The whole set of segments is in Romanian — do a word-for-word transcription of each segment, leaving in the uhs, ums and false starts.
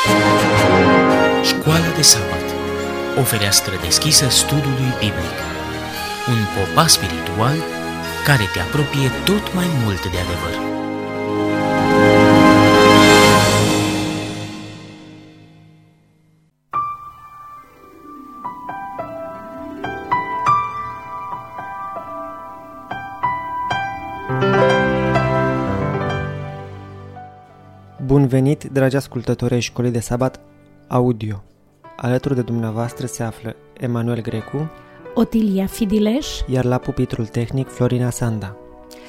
Școala de sabat, o fereastră deschisă studiului biblic, un popas spiritual care te apropie tot mai mult de adevăr. Bun venit, dragi ascultători ai Școlii de Sabat Audio! Alături de dumneavoastră se află Emanuel Grecu, Otilia Fidileș, iar la pupitrul tehnic Florina Sanda.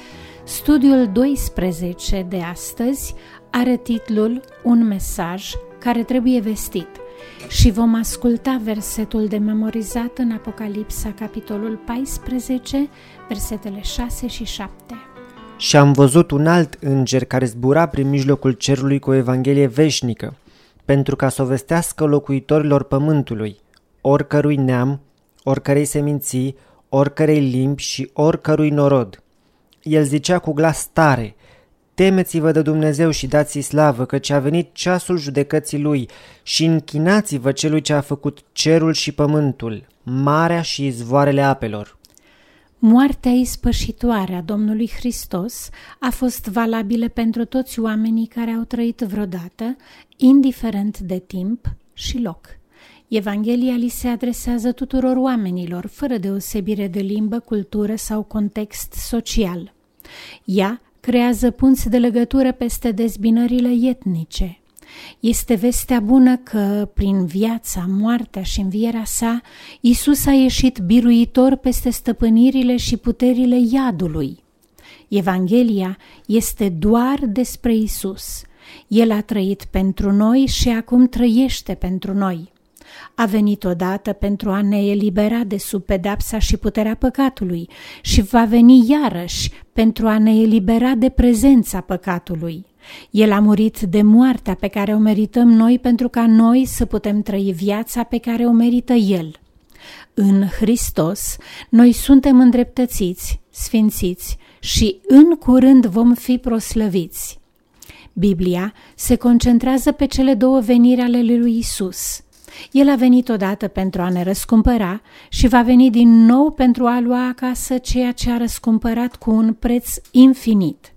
Studiul doisprezece de astăzi are titlul Un mesaj care trebuie vestit și vom asculta versetul de memorizat în Apocalipsa, capitolul paisprezece, versetele șase și șapte. Și am văzut un alt înger care zbura prin mijlocul cerului cu o evanghelie veșnică, pentru ca să o vestească locuitorilor pământului, oricărui neam, oricărei seminții, oricărei limbi și oricărui norod. El zicea cu glas tare: temeți-vă de Dumnezeu și dați-i slavă, căci a venit ceasul judecății Lui, și închinați-vă celui ce a făcut cerul și pământul, marea și izvoarele apelor. Moartea ispășitoare a Domnului Hristos a fost valabilă pentru toți oamenii care au trăit vreodată, indiferent de timp și loc. Evanghelia li se adresează tuturor oamenilor, fără deosebire de limbă, cultură sau context social. Ea creează punți de legătură peste dezbinările etnice. Este vestea bună că, prin viața, moartea și învierea sa, Iisus a ieșit biruitor peste stăpânirile și puterile iadului. Evanghelia este doar despre Iisus. El a trăit pentru noi și acum trăiește pentru noi. A venit odată pentru a ne elibera de sub pedepsa și puterea păcatului și va veni iarăși pentru a ne elibera de prezența păcatului. El a murit de moartea pe care o merităm noi pentru ca noi să putem trăi viața pe care o merită El. În Hristos noi suntem îndreptățiți, sfințiți și în curând vom fi proslăviți. Biblia se concentrează pe cele două veniri ale lui Isus. El a venit odată pentru a ne răscumpăra și va veni din nou pentru a lua acasă ceea ce a răscumpărat cu un preț infinit.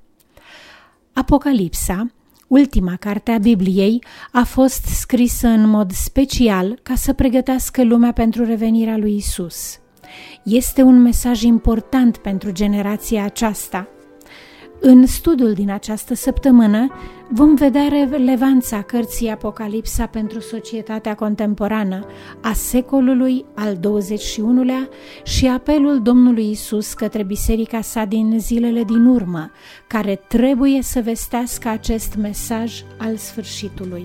Apocalipsa, ultima carte a Bibliei, a fost scrisă în mod special ca să pregătească lumea pentru revenirea lui Isus. Este un mesaj important pentru generația aceasta. În studiul din această săptămână vom vedea relevanța cărții Apocalipsa pentru societatea contemporană a secolului al douăzeci și unulea și apelul Domnului Isus către biserica sa din zilele din urmă, care trebuie să vestească acest mesaj al sfârșitului.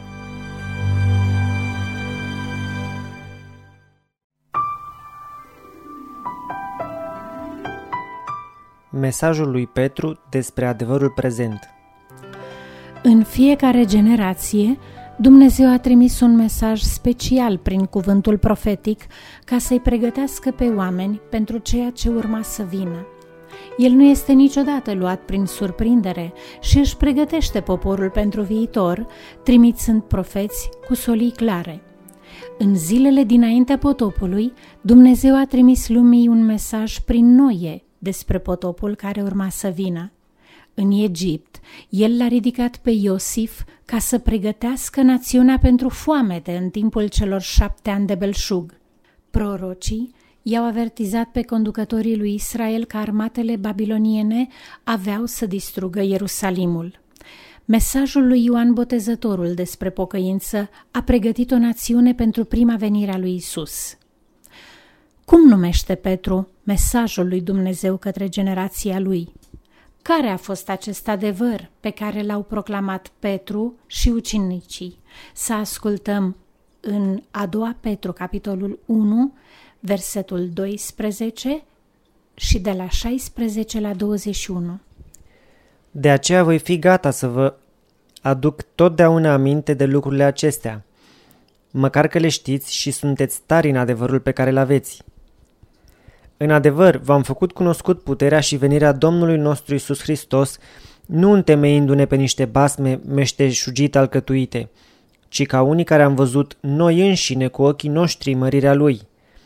Mesajul lui Petru despre adevărul prezent. În fiecare generație, Dumnezeu a trimis un mesaj special prin cuvântul profetic ca să-i pregătească pe oameni pentru ceea ce urma să vină. El nu este niciodată luat prin surprindere și își pregătește poporul pentru viitor, trimițând profeți cu solii clare. În zilele dinaintea potopului, Dumnezeu a trimis lumii un mesaj prin Noe despre potopul care urma să vină. În Egipt, el l-a ridicat pe Iosif ca să pregătească națiunea pentru foamete în timpul celor șapte ani de belșug. Prorocii i-au avertizat pe conducătorii lui Israel că armatele babiloniene aveau să distrugă Ierusalimul. Mesajul lui Ioan Botezătorul despre pocăință a pregătit o națiune pentru prima venire a lui Isus. Cum numește Petru mesajul lui Dumnezeu către generația lui? Care a fost acest adevăr pe care l-au proclamat Petru și ucenicii? Să ascultăm în a doua Petru, capitolul unu, versetul doisprezece și de la șaisprezece la douăzeci și unu. De aceea voi fi gata să vă aduc totdeauna aminte de lucrurile acestea, măcar că le știți și sunteți tari în adevărul pe care îl aveți. În adevăr, v-am făcut cunoscut puterea și venirea Domnului nostru Iisus Hristos, nu întemeindu-ne pe niște basme meșteșugit alcătuite, ci ca unii care am văzut noi înșine cu ochii noștri mărirea Lui,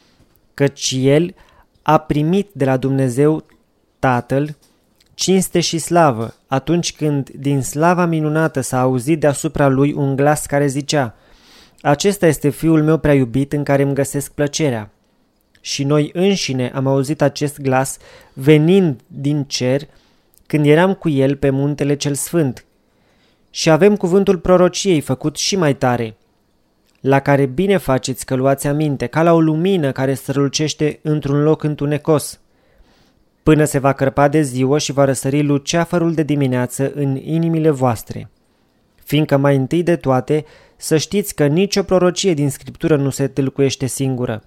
căci El a primit de la Dumnezeu Tatăl cinste și slavă, atunci când din slava minunată s-a auzit deasupra Lui un glas care zicea: acesta este Fiul meu prea iubit, în care îmi găsesc plăcerea. Și noi înșine am auzit acest glas venind din cer când eram cu El pe muntele cel sfânt. Și avem cuvântul prorociei făcut și mai tare, la care bine faceți că luați aminte, ca la o lumină care strălucește într-un loc întunecos, până se va cărpa de ziua și va răsări luceafărul de dimineață în inimile voastre. Fiindcă mai întâi de toate să știți că nicio prorocie din Scriptură nu se tâlcuiește singură,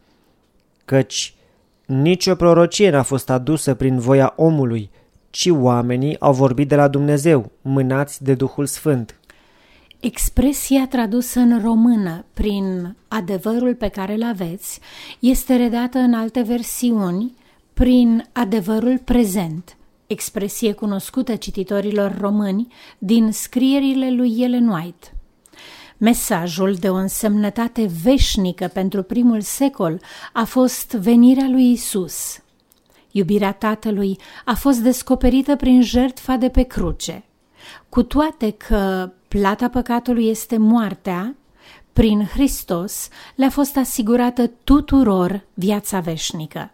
căci nicio prorocie n-a fost adusă prin voia omului, ci oamenii au vorbit de la Dumnezeu, mânați de Duhul Sfânt. Expresia tradusă în română prin adevărul pe care îl aveți este redată în alte versiuni prin adevărul prezent, expresie cunoscută cititorilor români din scrierile lui Ellen White. Mesajul de o însemnătate veșnică pentru primul secol a fost venirea lui Isus. Iubirea Tatălui a fost descoperită prin jertfa de pe cruce. Cu toate că plata păcatului este moartea, prin Hristos le-a fost asigurată tuturor viața veșnică.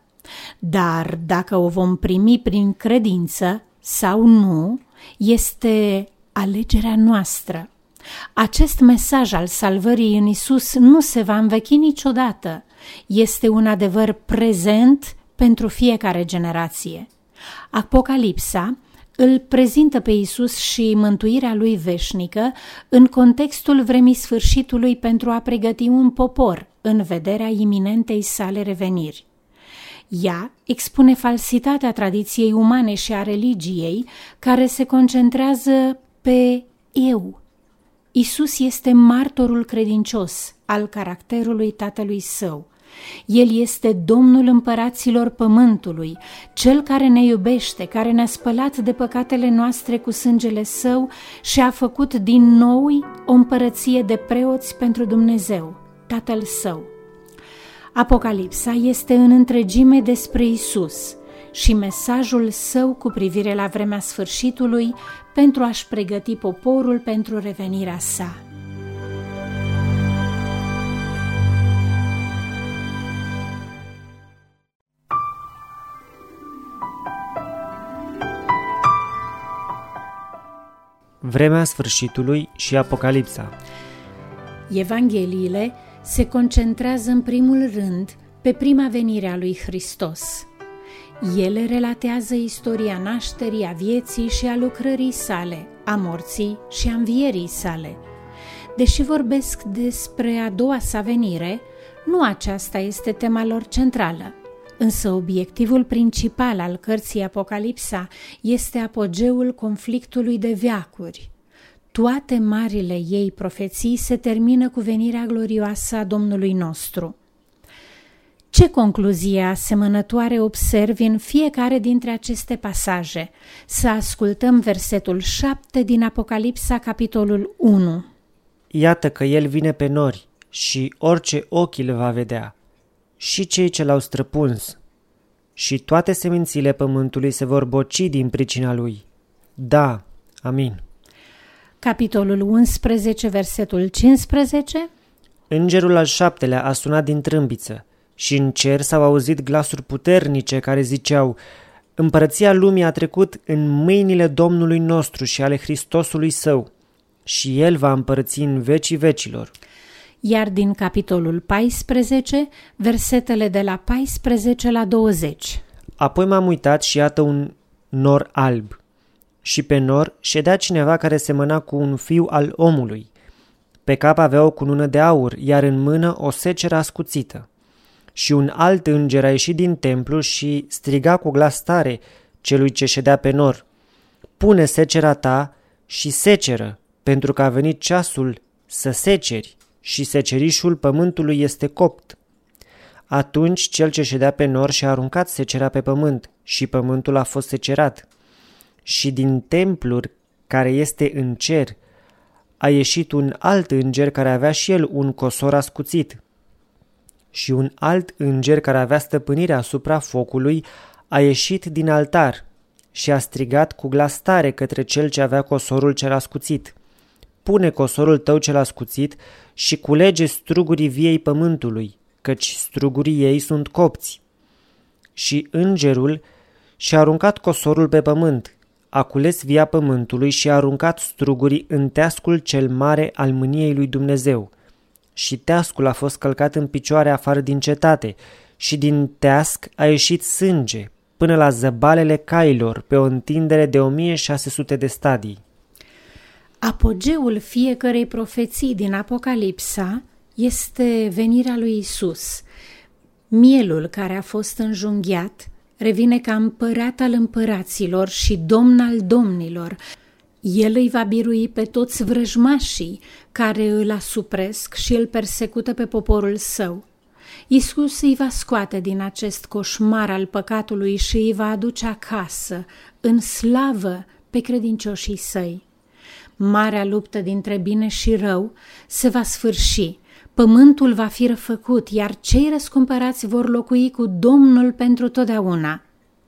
Dar dacă o vom primi prin credință sau nu, este alegerea noastră. Acest mesaj al salvării în Isus nu se va învechi niciodată. Este un adevăr prezent pentru fiecare generație. Apocalipsa îl prezintă pe Isus și mântuirea lui veșnică în contextul vremii sfârșitului pentru a pregăti un popor în vederea iminentei sale reveniri. Ea expune falsitatea tradiției umane și a religiei care se concentrează pe eu. Isus este martorul credincios al caracterului Tatălui Său. El este Domnul împăraților pământului, Cel care ne iubește, care ne-a spălat de păcatele noastre cu sângele Său și a făcut din noi o împărăție de preoți pentru Dumnezeu, Tatăl Său. Apocalipsa este în întregime despre Isus și mesajul Său cu privire la vremea sfârșitului pentru a-și pregăti poporul pentru revenirea Sa. Vremea sfârșitului și Apocalipsa. Evangheliile se concentrează în primul rând pe prima venire a lui Hristos. Ele relatează istoria nașterii, a vieții și a lucrării sale, a morții și a învierii sale. Deși vorbesc despre a doua sa venire, nu aceasta este tema lor centrală, însă obiectivul principal al cărții Apocalipsa este apogeul conflictului de veacuri. Toate marile ei profeții se termină cu venirea glorioasă a Domnului nostru. Ce concluzie asemănătoare observi în fiecare dintre aceste pasaje? Să ascultăm versetul șapte din Apocalipsa, capitolul unu. Iată că El vine pe nori și orice ochi îl va vedea, și cei ce l-au străpuns, și toate semințile pământului se vor boci din pricina Lui. Da, amin. Capitolul unsprezece, versetul cincisprezece. Îngerul al șaptelea a sunat din trâmbiță și în cer s-au auzit glasuri puternice care ziceau: Împărăția lumii a trecut în mâinile Domnului nostru și ale Hristosului Său, și El va împărăți în vecii vecilor. Iar din capitolul paisprezece, versetele de la paisprezece la douăzeci. Apoi m-am uitat și iată un nor alb, și pe nor ședea cineva care semăna cu un fiu al omului. Pe cap avea o cunună de aur, iar în mână o seceră ascuțită. Și un alt înger a ieșit din templu și striga cu glas tare celui ce ședea pe nor: Pune secera ta și seceră, pentru că a venit ceasul să seceri, și secerișul pământului este copt. Atunci cel ce ședea pe nor și-a aruncat secera pe pământ, și pământul a fost secerat. Și din templul care este în cer a ieșit un alt înger care avea și el un cosor ascuțit. Și un alt înger care avea stăpânirea asupra focului a ieșit din altar și a strigat cu glas tare către cel ce avea cosorul cel ascuțit: pune cosorul tău cel ascuțit și culege strugurii viei pământului, căci strugurii ei sunt copți. Și îngerul și-a aruncat cosorul pe pământ, a cules via pământului și a aruncat strugurii în teascul cel mare al mâniei lui Dumnezeu. Și teascul a fost călcat în picioare afară din cetate și din teasc a ieșit sânge până la zăbalele cailor pe o întindere de o mie șase sute de stadii. Apogeul fiecărei profeții din Apocalipsa este venirea lui Isus. Mielul care a fost înjunghiat revine ca împărat al împăraților și domn al domnilor. El îi va birui pe toți vrăjmașii care îl asupresc și îl persecută pe poporul său. Iisus îi va scoate din acest coșmar al păcatului și îi va aduce acasă, în slavă, pe credincioșii săi. Marea luptă dintre bine și rău se va sfârși, pământul va fi răfăcut, iar cei răscumpărați vor locui cu Domnul pentru totdeauna.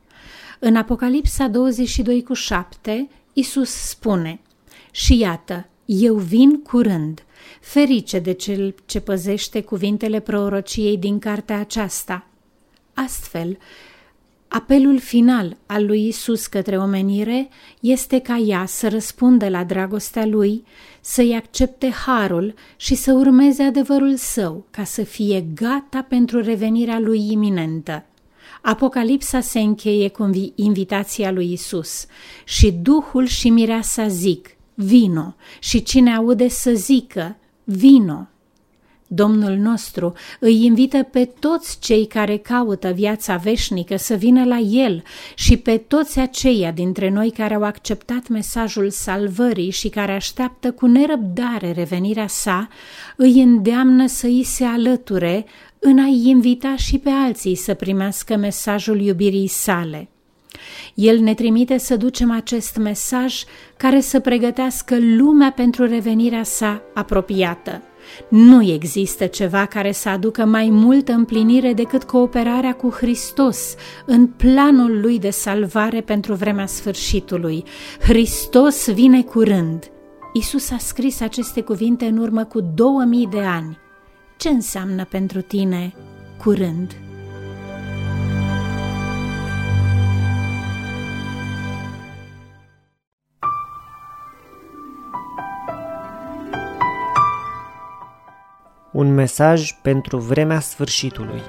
În Apocalipsa douăzeci și doi cu șapte, Iisus spune: și iată, eu vin curând, ferice de cel ce păzește cuvintele prorociei din cartea aceasta. Astfel, apelul final al lui Iisus către omenire este ca ea să răspundă la dragostea lui, să-i accepte harul și să urmeze adevărul său, ca să fie gata pentru revenirea lui iminentă. Apocalipsa se încheie cu invitația lui Iisus: și Duhul și Mireasa zic: vino, și cine aude să zică: vino. Domnul nostru îi invită pe toți cei care caută viața veșnică să vină la El și pe toți aceia dintre noi care au acceptat mesajul salvării și care așteaptă cu nerăbdare revenirea sa, îi îndeamnă să îi se alăture în a-i invita și pe alții să primească mesajul iubirii sale. El ne trimite să ducem acest mesaj care să pregătească lumea pentru revenirea sa apropiată. Nu există ceva care să aducă mai multă împlinire decât cooperarea cu Hristos în planul lui de salvare pentru vremea sfârșitului. Hristos vine curând. Iisus a scris aceste cuvinte în urmă cu două mii de ani. Ce înseamnă pentru tine curând? Un mesaj pentru vremea sfârșitului.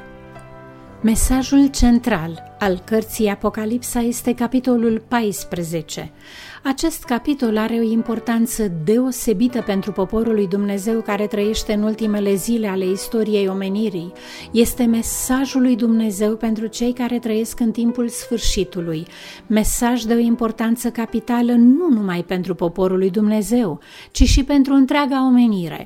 Mesajul central al cărții Apocalipsa este capitolul paisprezece. Acest capitol are o importanță deosebită pentru poporul lui Dumnezeu care trăiește în ultimele zile ale istoriei omenirii. Este mesajul lui Dumnezeu pentru cei care trăiesc în timpul sfârșitului. Mesaj de o importanță capitală nu numai pentru poporul lui Dumnezeu, ci și pentru întreaga omenire.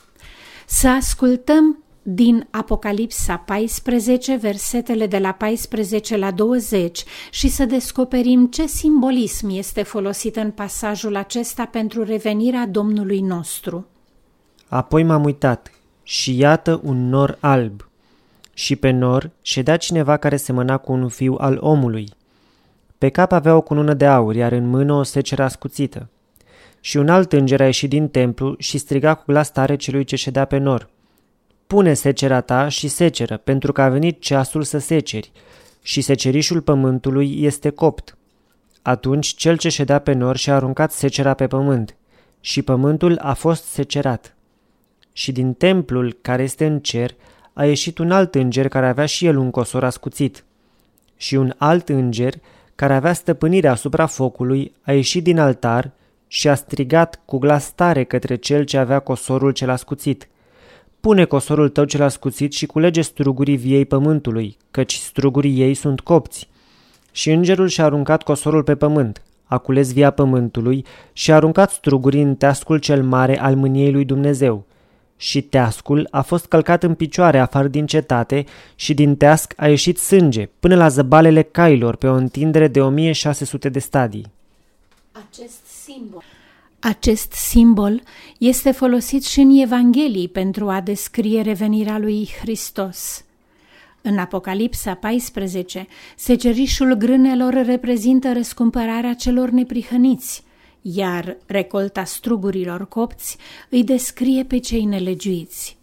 Să ascultăm din Apocalipsa paisprezece, versetele de la paisprezece la douăzeci și să descoperim ce simbolism este folosit în pasajul acesta pentru revenirea Domnului nostru. Apoi m-am uitat și iată un nor alb și pe nor ședea cineva care semăna cu un fiu al omului. Pe cap avea o cunună de aur, iar în mână o seceră ascuțită. Și un alt înger a ieșit din templu și striga cu glas tare celui ce ședea pe nor: pune secera ta și seceră, pentru că a venit ceasul să seceri, și secerișul pământului este copt. Atunci cel ce ședea pe nor și-a aruncat secera pe pământ, și pământul a fost secerat. Și din templul care este în cer a ieșit un alt înger care avea și el un cosor ascuțit. Și un alt înger care avea stăpânirea asupra focului a ieșit din altar și a strigat cu glas tare către cel ce avea cosorul cel ascuțit: pune cosorul tău cel ascuțit și culege strugurii viei pământului, căci strugurii ei sunt copți. Și îngerul și-a aruncat cosorul pe pământ, a cules via pământului și a aruncat strugurii în teascul cel mare al mâniei lui Dumnezeu. Și teascul a fost călcat în picioare afară din cetate și din teasc a ieșit sânge până la zăbalele cailor pe o întindere de o mie șase sute de stadii. Acest simbol Acest simbol este folosit și în Evanghelii pentru a descrie revenirea lui Hristos. În Apocalipsa paisprezece, secerișul grânelor reprezintă răscumpărarea celor neprihăniți, iar recolta strugurilor copți îi descrie pe cei nelegiuiți.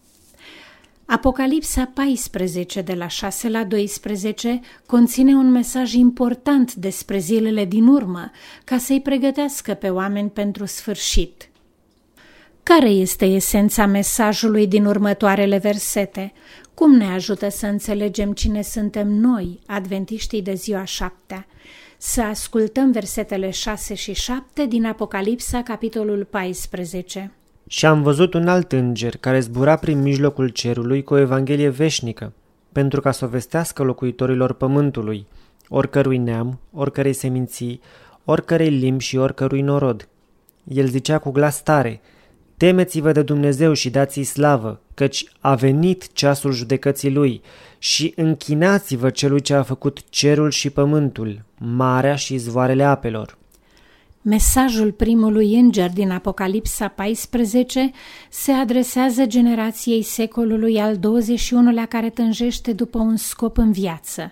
Apocalipsa paisprezece, de la șase la doisprezece, conține un mesaj important despre zilele din urmă, ca să-i pregătească pe oameni pentru sfârșit. Care este esența mesajului din următoarele versete? Cum ne ajută să înțelegem cine suntem noi, adventiștii de ziua șaptea? Să ascultăm versetele șase și șapte din Apocalipsa, capitolul paisprezece. Și am văzut un alt înger care zbura prin mijlocul cerului cu o evanghelie veșnică, pentru ca să o vestească locuitorilor pământului, oricărui neam, oricărei seminții, oricărei limbi și oricărui norod. El zicea cu glas tare: temeți-vă de Dumnezeu și dați-i slavă, căci a venit ceasul judecății lui, și închinați-vă celui ce a făcut cerul și pământul, marea și izvoarele apelor. Mesajul primului înger din Apocalipsa paisprezece se adresează generației secolului al douăzeci și unulea care tânjește după un scop în viață.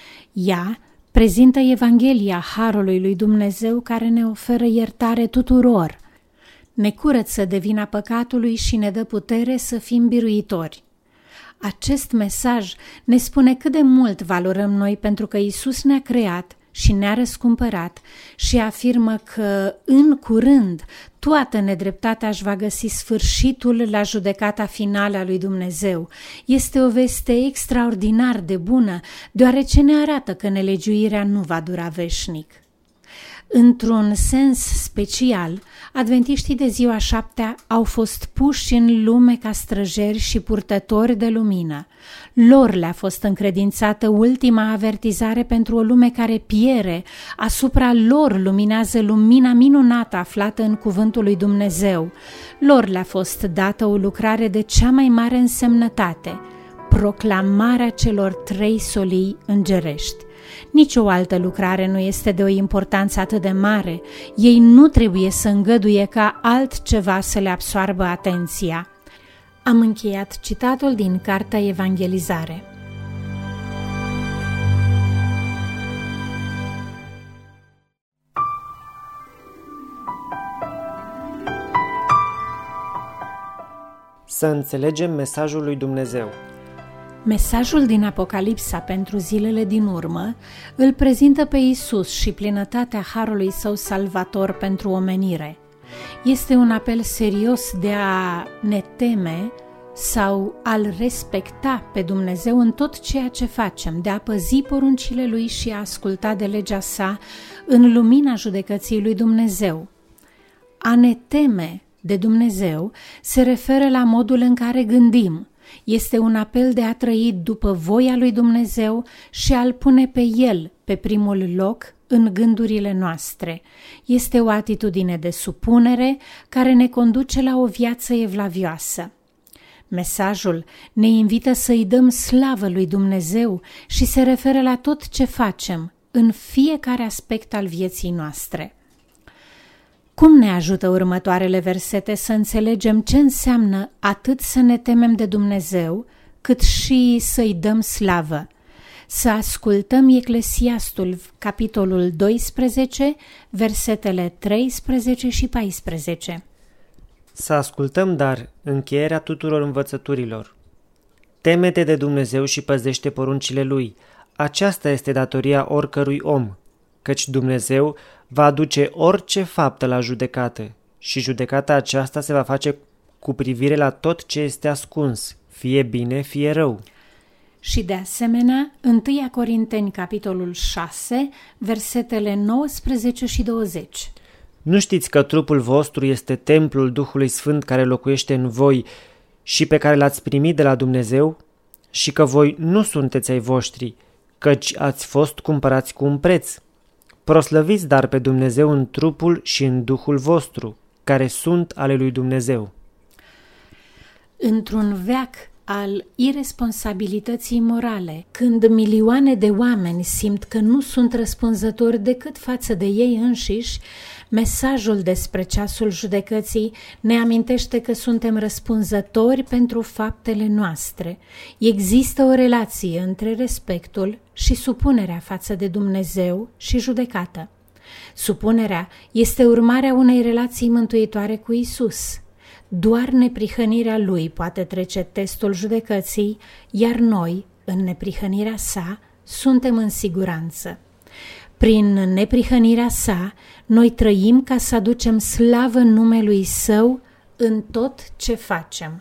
Ea prezintă Evanghelia Harului lui Dumnezeu care ne oferă iertare tuturor, ne curăță de vina păcatului și ne dă putere să fim biruitori. Acest mesaj ne spune cât de mult valorăm noi pentru că Iisus ne-a creat și ne-a răscumpărat și afirmă că, în curând, toată nedreptatea își va găsi sfârșitul la judecata finală a lui Dumnezeu. Este o veste extraordinar de bună, deoarece ne arată că nelegiuirea nu va dura veșnic. Într-un sens special, adventiștii de ziua șaptea au fost puși în lume ca străjeri și purtători de lumină. Lor le-a fost încredințată ultima avertizare pentru o lume care piere. Asupra lor luminează lumina minunată aflată în cuvântul lui Dumnezeu. Lor le-a fost dată o lucrare de cea mai mare însemnătate: proclamarea celor trei solii îngerești. Nici o altă lucrare nu este de o importanță atât de mare. Ei nu trebuie să îngăduie ca altceva să le absoarbă atenția. Am încheiat citatul din Cartea Evangelizare. Să înțelegem mesajul lui Dumnezeu. Mesajul din Apocalipsa pentru zilele din urmă îl prezintă pe Iisus și plinătatea harului său salvator pentru omenire. Este un apel serios de a ne teme sau a-L respecta pe Dumnezeu în tot ceea ce facem, de a păzi poruncile Lui și a asculta de legea sa în lumina judecății lui Dumnezeu. A ne teme de Dumnezeu se referă la modul în care gândim. Este un apel de a trăi după voia lui Dumnezeu și a-L pune pe El pe primul loc în gândurile noastre. Este o atitudine de supunere care ne conduce la o viață evlavioasă. Mesajul ne invită să-i dăm slavă lui Dumnezeu și se referă la tot ce facem, în fiecare aspect al vieții noastre. Cum ne ajută următoarele versete să înțelegem ce înseamnă atât să ne temem de Dumnezeu, cât și să-i dăm slavă? Să ascultăm Eclesiastul, capitolul doisprezece, versetele treisprezece și paisprezece. Să ascultăm, dar, încheierea tuturor învățăturilor. Teme-te de Dumnezeu și păzește poruncile Lui. Aceasta este datoria oricărui om, căci Dumnezeu va aduce orice faptă la judecată și judecata aceasta se va face cu privire la tot ce este ascuns, fie bine, fie rău. Și de asemenea, întâi Corinteni, capitolul șase, versetele nouăsprezece și douăzeci. Nu știți că trupul vostru este templul Duhului Sfânt care locuiește în voi și pe care l-ați primit de la Dumnezeu? Și că voi nu sunteți ai voștri, căci ați fost cumpărați cu un preț. Proslăviți dar pe Dumnezeu în trupul și în Duhul vostru, care sunt ale lui Dumnezeu. Într-un veac al iresponsabilității morale, când milioane de oameni simt că nu sunt răspunzători decât față de ei înșiși, Mesajul despre ceasul judecății ne amintește că suntem răspunzători pentru faptele noastre. Există o relație între respectul și supunerea față de Dumnezeu și judecată. Supunerea este urmarea unei relații mântuitoare cu Isus. Doar neprihănirea Lui poate trece testul judecății, iar noi, în neprihănirea sa, suntem în siguranță. Prin neprihănirea sa, noi trăim ca să aducem slavă numelui Său în tot ce facem.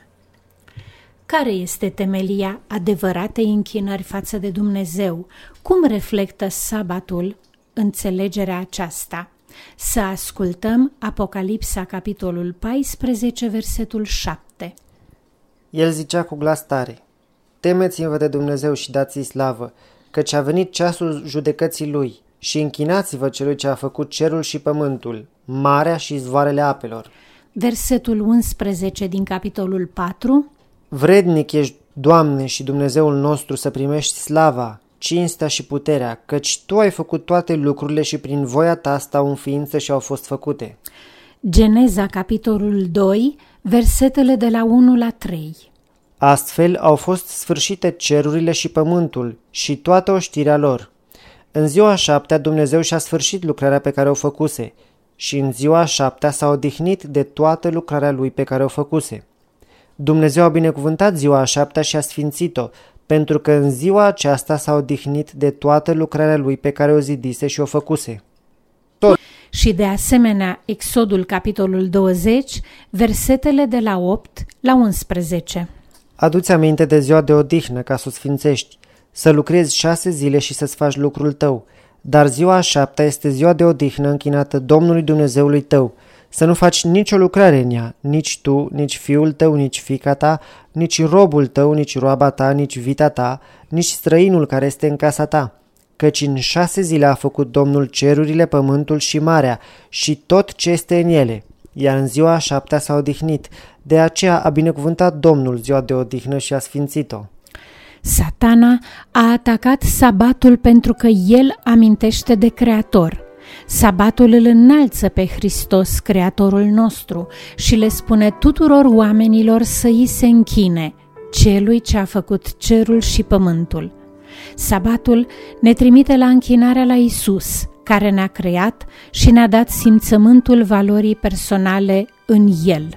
Care este temelia adevăratei închinări față de Dumnezeu? Cum reflectă sabatul înțelegerea aceasta? Să ascultăm Apocalipsa, capitolul paisprezece, versetul șapte. El zicea cu glas tare: Temeți-vă de Dumnezeu și dați-i slavă, căci a venit ceasul judecății Lui, și închinați-vă celui ce a făcut cerul și pământul, marea și izvoarele apelor. Versetul unsprezece din capitolul patru. Vrednic ești, Doamne și Dumnezeul nostru, să primești slava, cinstea și puterea, căci Tu ai făcut toate lucrurile și prin voia Ta stau în ființă și au fost făcute. Geneza, capitolul doi, versetele de la unu la trei. Astfel au fost sfârșite cerurile și pământul și toată oștirea lor. În ziua a șaptea Dumnezeu și-a sfârșit lucrarea pe care o făcuse și în ziua a șaptea s-a odihnit de toată lucrarea Lui pe care o făcuse. Dumnezeu a binecuvântat ziua a șaptea și a sfințit-o, pentru că în ziua aceasta s-a odihnit de toată lucrarea Lui pe care o zidise și o făcuse. Tot. Și de asemenea, Exodul, capitolul douăzeci, versetele de la opt la unsprezece. Adu-ți aminte de ziua de odihnă ca să o sfințești, să lucrezi șase zile și să-ți faci lucrul tău, dar ziua a șaptea este ziua de odihnă închinată Domnului Dumnezeului tău, să nu faci nicio lucrare în ea, nici tu, nici fiul tău, nici fiica ta, nici robul tău, nici roaba ta, nici vita ta, nici străinul care este în casa ta, căci în șase zile a făcut Domnul cerurile, pământul și marea și tot ce este în ele, iar în ziua a șaptea s-a odihnit, de aceea a binecuvântat Domnul ziua de odihnă și a sfințit-o. Satana a atacat sabatul pentru că el amintește de Creator. Sabatul îl înalță pe Hristos, Creatorul nostru, și le spune tuturor oamenilor să îi se închine, celui ce a făcut cerul și pământul. Sabatul ne trimite la închinarea la Isus, care ne-a creat și ne-a dat simțământul valorii personale în El.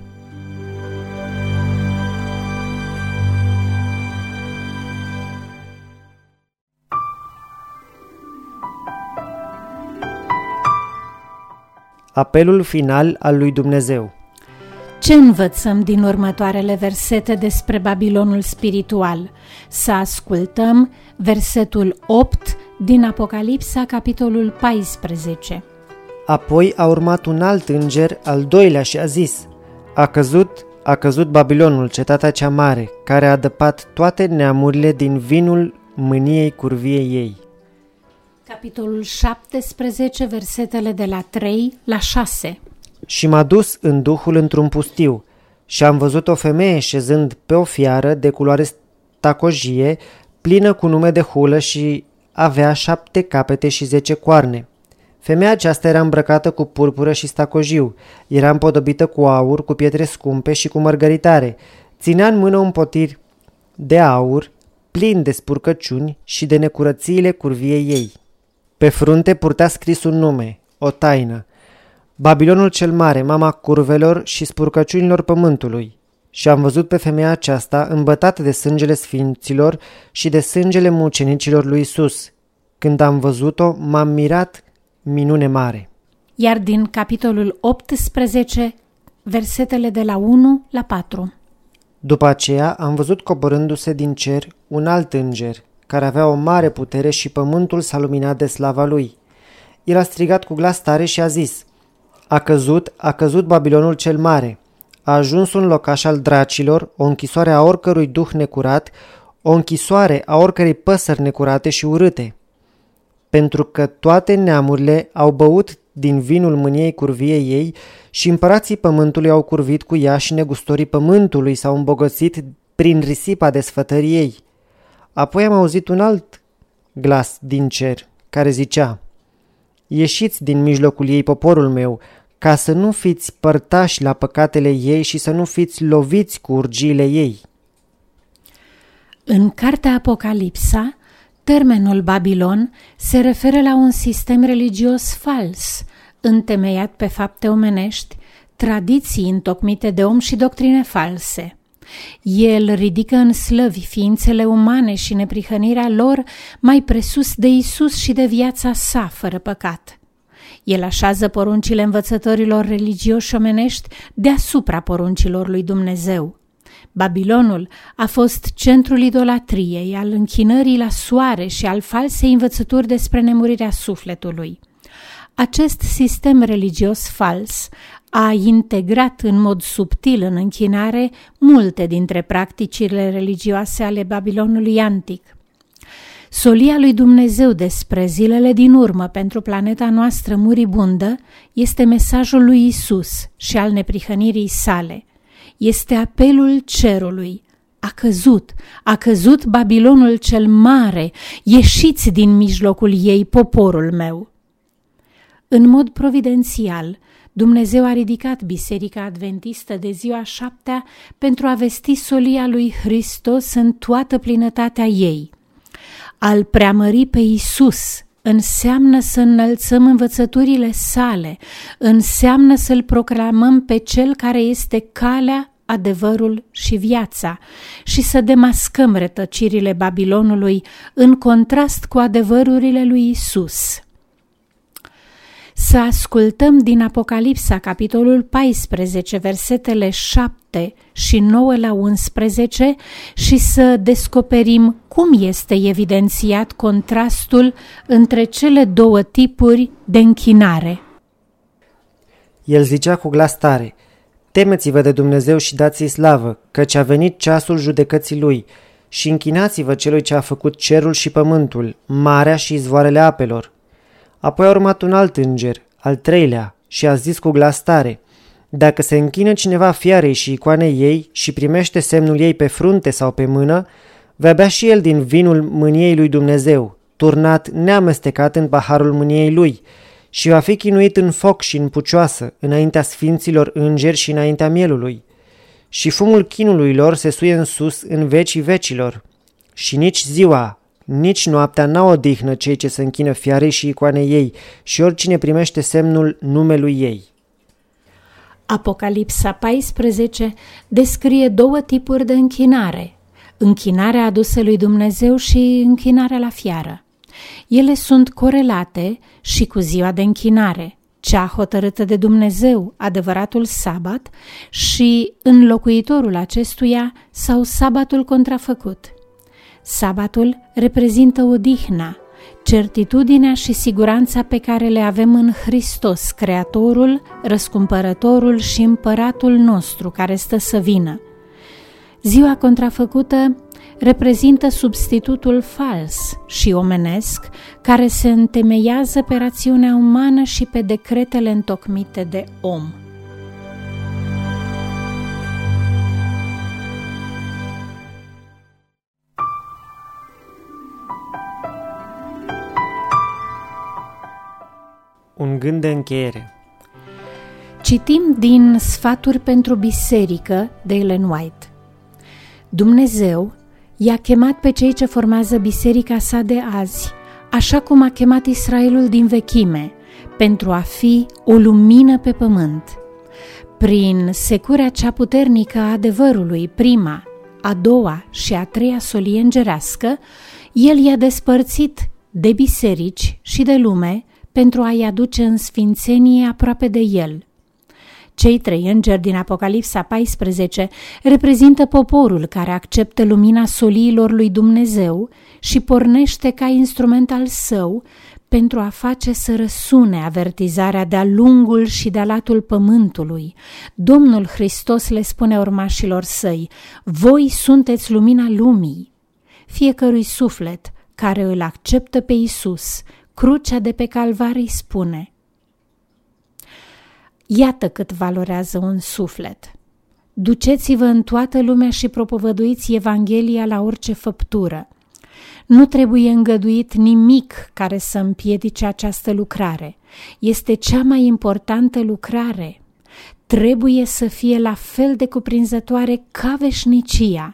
Apelul final al lui Dumnezeu. Ce învățăm din următoarele versete despre Babilonul spiritual? Să ascultăm versetul opt din Apocalipsa, capitolul paisprezece. Apoi a urmat un alt înger, al doilea, și a zis: A căzut, a căzut Babilonul, cetatea cea mare, care a adăpat toate neamurile din vinul mâniei curviei ei. Capitolul șaptesprezece, versetele de la trei la șase. Și m-a dus în duhul într-un pustiu și am văzut o femeie șezând pe o fiară de culoare stacojie, plină cu nume de hulă și avea șapte capete și zece coarne. Femeia aceasta era îmbrăcată cu purpură și stacojiu, era împodobită cu aur, cu pietre scumpe și cu mărgăritare, ținea în mână un potir de aur, plin de spurcăciuni și de necurățiile curviei ei. Pe frunte purtea scris un nume, o taină: Babilonul cel mare, mama curvelor și spurcăciunilor pământului. Și am văzut pe femeia aceasta îmbătată de sângele sfinților și de sângele mucenicilor lui Isus. Când am văzut-o, m-am mirat, minune mare. Iar din capitolul optsprezece, versetele de la unu la patru. După aceea am văzut coborându-se din cer un alt înger, care avea o mare putere și pământul s-a luminat de slava lui. El a strigat cu glas tare și a zis: A căzut, a căzut Babilonul cel mare, a ajuns un locaș al dracilor, o închisoare a oricărui duh necurat, o închisoare a oricărei păsări necurate și urâte. Pentru că toate neamurile au băut din vinul mâniei curviei ei și împărații pământului au curvit cu ea și negustorii pământului s-au îmbogățit prin risipa desfătării ei. Apoi am auzit un alt glas din cer care zicea: Ieșiți din mijlocul ei, poporul meu, ca să nu fiți părtași la păcatele ei și să nu fiți loviți cu urgiile ei. În cartea Apocalipsa, termenul Babilon se referă la un sistem religios fals, întemeiat pe fapte omenești, tradiții întocmite de om și doctrine false. El ridică în slăvi ființele umane și neprihănirea lor mai presus de Isus și de viața sa fără păcat. El așează poruncile învățătorilor religioși omenești deasupra poruncilor lui Dumnezeu. Babilonul a fost centrul idolatriei, al închinării la soare și al falsei învățături despre nemurirea sufletului. Acest sistem religios fals a integrat în mod subtil în închinare multe dintre practicile religioase ale Babilonului antic. Solia lui Dumnezeu despre zilele din urmă pentru planeta noastră muribundă este mesajul lui Isus și al neprihănirii sale. Este apelul cerului. A căzut, a căzut Babilonul cel mare, ieșiți din mijlocul ei, poporul meu. În mod providențial, Dumnezeu a ridicat Biserica Adventistă de ziua șaptea pentru a vesti solia lui Hristos în toată plinătatea ei. Al preamări pe Isus înseamnă să înălțăm învățăturile sale, înseamnă să-L proclamăm pe Cel care este calea, adevărul și viața și să demascăm rătăcirile Babilonului în contrast cu adevărurile lui Isus. Să ascultăm din Apocalipsa, capitolul paisprezece, versetele șapte și nouă la unsprezece și să descoperim cum este evidențiat contrastul între cele două tipuri de închinare. El zicea cu glas tare: temeți-vă de Dumnezeu și dați-i slavă, căci a venit ceasul judecății Lui, și închinați-vă celui ce a făcut cerul și pământul, marea și izvoarele apelor. Apoi a urmat un alt înger, al treilea, și a zis cu glas tare: dacă se închină cineva fiarei și icoanei ei și primește semnul ei pe frunte sau pe mână, va bea și el din vinul mâniei lui Dumnezeu, turnat neamestecat în paharul mâniei lui, și va fi chinuit în foc și în pucioasă, înaintea sfinților îngeri și înaintea mielului. Și fumul chinului lor se suie în sus în vecii vecilor. Și nici ziua, nici noaptea n-au odihnă cei ce se închină fiarei și icoanei ei și oricine primește semnul numelui ei. Apocalipsa paisprezece descrie două tipuri de închinare: închinarea adusă lui Dumnezeu și închinarea la fiară. Ele sunt corelate și cu ziua de închinare, cea hotărâtă de Dumnezeu, adevăratul sabat, și înlocuitorul acestuia sau sabatul contrafăcut. Sabatul reprezintă odihna, certitudinea și siguranța pe care le avem în Hristos, Creatorul, Răscumpărătorul și Împăratul nostru care stă să vină. Ziua contrafăcută reprezintă substitutul fals și omenesc care se întemeiază pe rațiunea umană și pe decretele întocmite de om. Un gând de încheiere. Citim din Sfaturi pentru Biserică de Ellen White. Dumnezeu i-a chemat pe cei ce formează biserica sa de azi, așa cum a chemat Israelul din vechime, pentru a fi o lumină pe pământ. Prin securea cea puternică a adevărului, prima, a doua și a treia solie îngerească, el i-a despărțit de biserici și de lume pentru a-i aduce în sfințenie aproape de el. Cei trei îngeri din Apocalipsa paisprezece reprezintă poporul care acceptă lumina soliilor lui Dumnezeu și pornește ca instrument al său pentru a face să răsune avertizarea de-a lungul și de-a latul pământului. Domnul Hristos le spune urmașilor săi: voi sunteți lumina lumii. Fiecărui suflet care îl acceptă pe Isus, crucea de pe Calvar îi spune: iată cât valorează un suflet. Duceți-vă în toată lumea și propovăduiți Evanghelia la orice făptură. Nu trebuie îngăduit nimic care să împiedice această lucrare. Este cea mai importantă lucrare. Trebuie să fie la fel de cuprinzătoare ca veșnicia.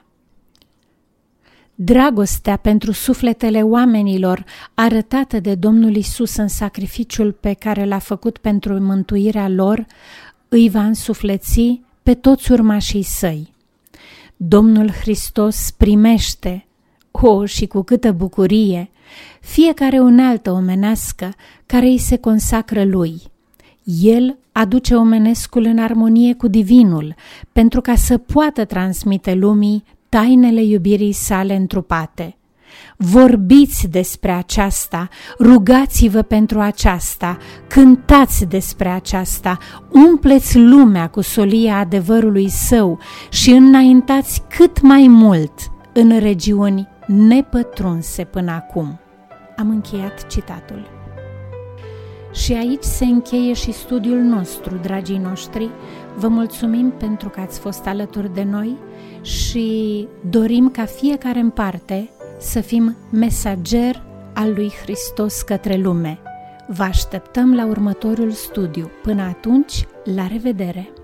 Dragostea pentru sufletele oamenilor, arătată de Domnul Iisus în sacrificiul pe care l-a făcut pentru mântuirea lor, îi va însufleți pe toți urmașii săi. Domnul Hristos primește, o, și cu câtă bucurie, fiecare unealtă omenească care îi se consacră lui. El aduce omenescul în armonie cu divinul, pentru ca să poată transmite lumii tainele iubirii sale întrupate. Vorbiți despre aceasta, rugați-vă pentru aceasta, cântați despre aceasta, umpleți lumea cu solia adevărului său și înaintați cât mai mult în regiuni nepătrunse până acum. Am încheiat citatul. Și aici se încheie și studiul nostru, dragii noștri. Vă mulțumim pentru că ați fost alături de noi și dorim ca fiecare în parte să fim mesager al lui Hristos către lume. Vă așteptăm la următorul studiu. Până atunci, la revedere!